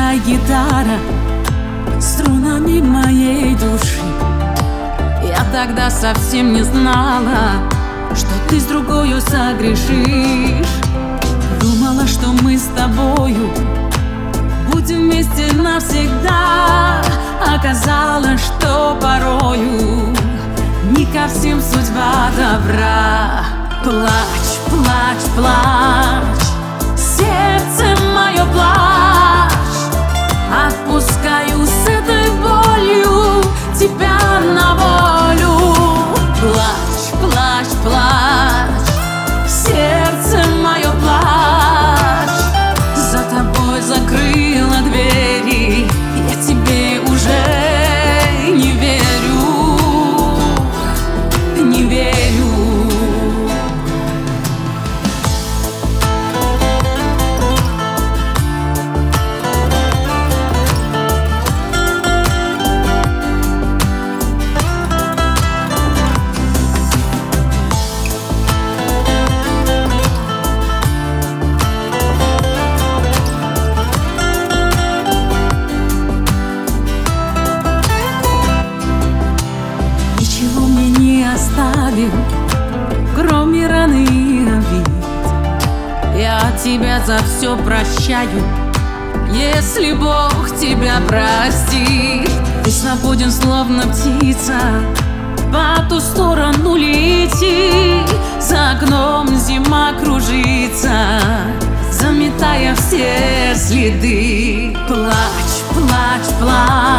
играй, гитара, струнами моей души. Я тогда совсем не знала, что ты с другою согрешишь. Думала, что мы с тобою будем вместе навсегда. Оказалось, что порою не ко всем судьба добра. Плачь, плачь, плачь, сердце мое, плачь. Отпускаю с этой болью тебя на волю. Плачь, плачь, плачь, сердце мое, плачь. За тобой закрыла двери, я тебе уже не верю, не верю. Ничего мне не оставил, кроме раны и обид. Я тебя за все прощаю, если Бог тебя простит. Ты свободен, словно птица, по ту сторону лети. За окном зима кружится, заметая все следы. Плачь, плачь, плачь,